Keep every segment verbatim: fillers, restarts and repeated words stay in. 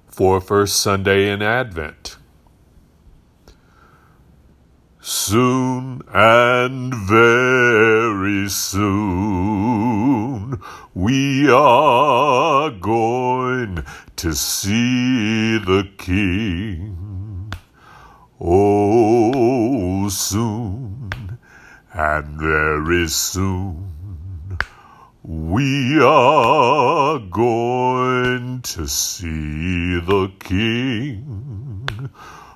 for First Sunday in Advent. Soon and very soon we are going to see the King. Oh, soon and very soon we are going to see the King.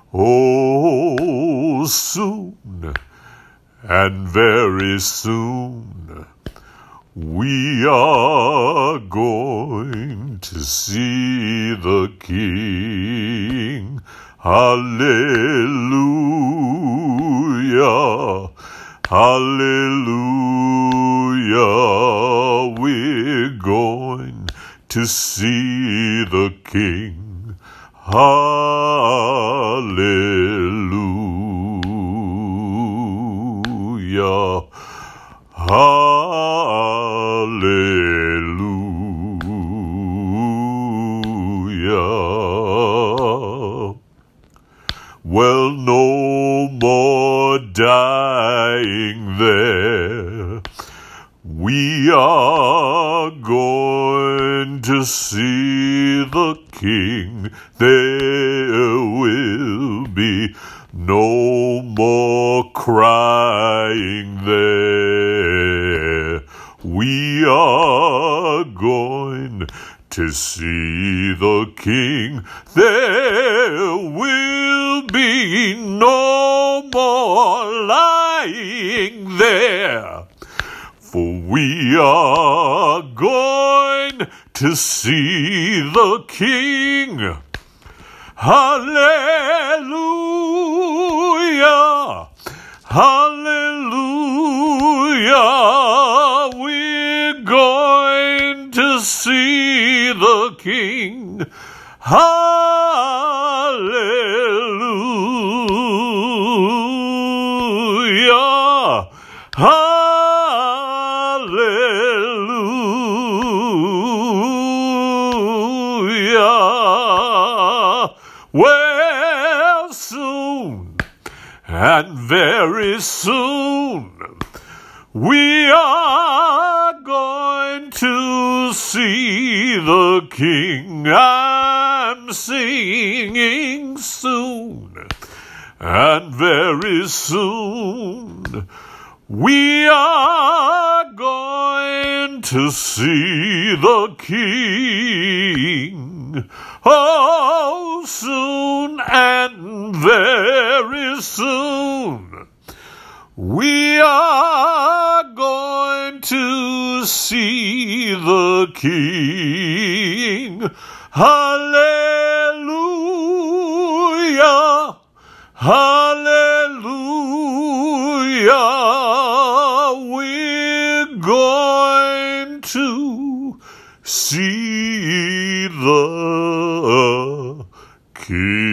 Oh, soon and very soon we are going to see the King. Hallelujah, hallelujah, we're going to see the King. Hallelujah, hallelujah. Well, no more dying there. We are going to see the King. There will be no more crying there. We are going to see the King. There will be no more lying there. For we are going to see the King. Hallelujah, hallelujah, we're going to see the King. Hallelujah, hallelujah. Well, soon and very soon we are going to see the King. I'm singing soon and very soon we are going to see the King. Oh, soon and very soon we are going to see the King. Hallelujah, hallelujah, we're going to see the King.